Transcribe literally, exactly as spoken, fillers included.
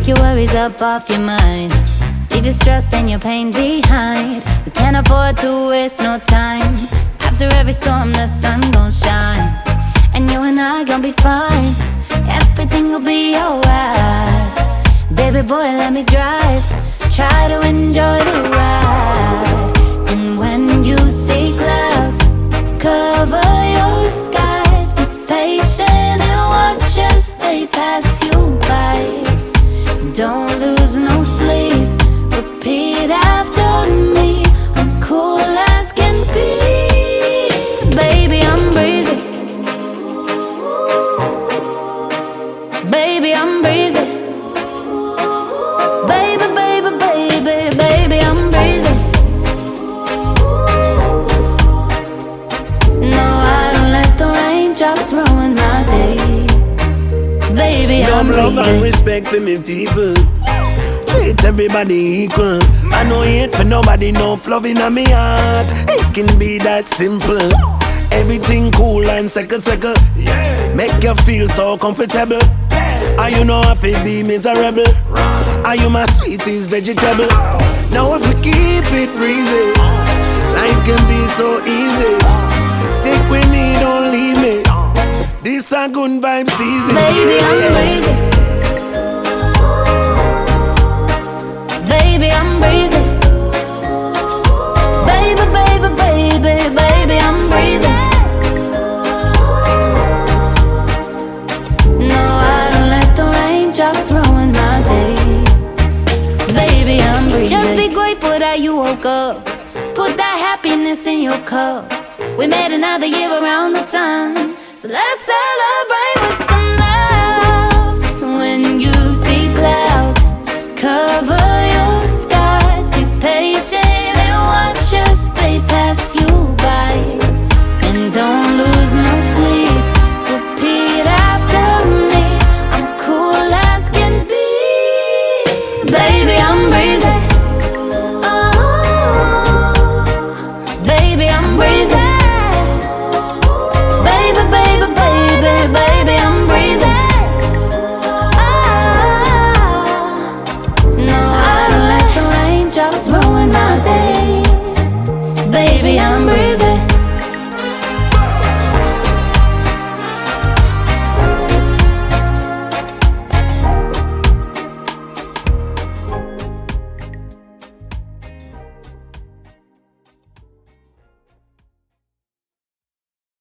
Take your worries up off your mind. Leave your stress and your pain behind. We can't afford to waste no time. After every storm the sun gon' shine, and you and I gon' be fine. Everything will be alright. Baby boy, let me drive. Try to enjoy the ride. And when you see clouds cover your skies, be patient and watch as they pass you by. Don't lose no sleep. Repeat after me. I'm cool as can be. Baby, I'm breezy. Baby, I'm breezy. Baby, baby, baby, baby, I'm breezy. No, I don't let the raindrops ruin my day. Baby, I'm breezy. Love and respect for me people. Treat everybody equal. I know hate for nobody, no love in my heart. It can be that simple. Everything cool and second second, yeah. Make you feel so comfortable. Are you know if it be miserable? Are you my sweetest vegetable? Now if we keep it breezy, life can be so easy. Stick with me, don't leave me. This a good vibe season. Baby, I'm breezy. Baby, I'm breezy. Baby, baby, baby, baby, I'm breezy. No, I don't let the raindrops ruin my day. Baby, I'm breezy. Just be grateful that you woke up. Put that happiness in your cup. We made another year around the sun, so let's celebrate with some love. When you see clouds cover your skies, be patient.